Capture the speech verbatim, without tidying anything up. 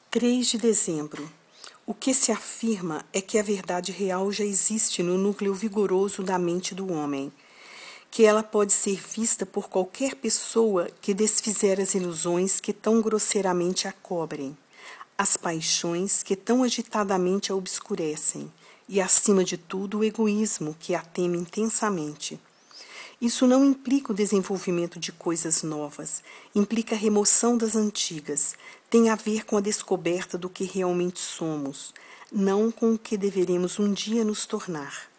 três de dezembro. O que se afirma é que a verdade real já existe no núcleo vigoroso da mente do homem, que ela pode ser vista por qualquer pessoa que desfizer as ilusões que tão grosseiramente a cobrem, as paixões que tão agitadamente a obscurecem e, acima de tudo, o egoísmo que a teme intensamente. Isso não implica o desenvolvimento de coisas novas, implica a remoção das antigas, tem a ver com a descoberta do que realmente somos, não com o que deveremos um dia nos tornar.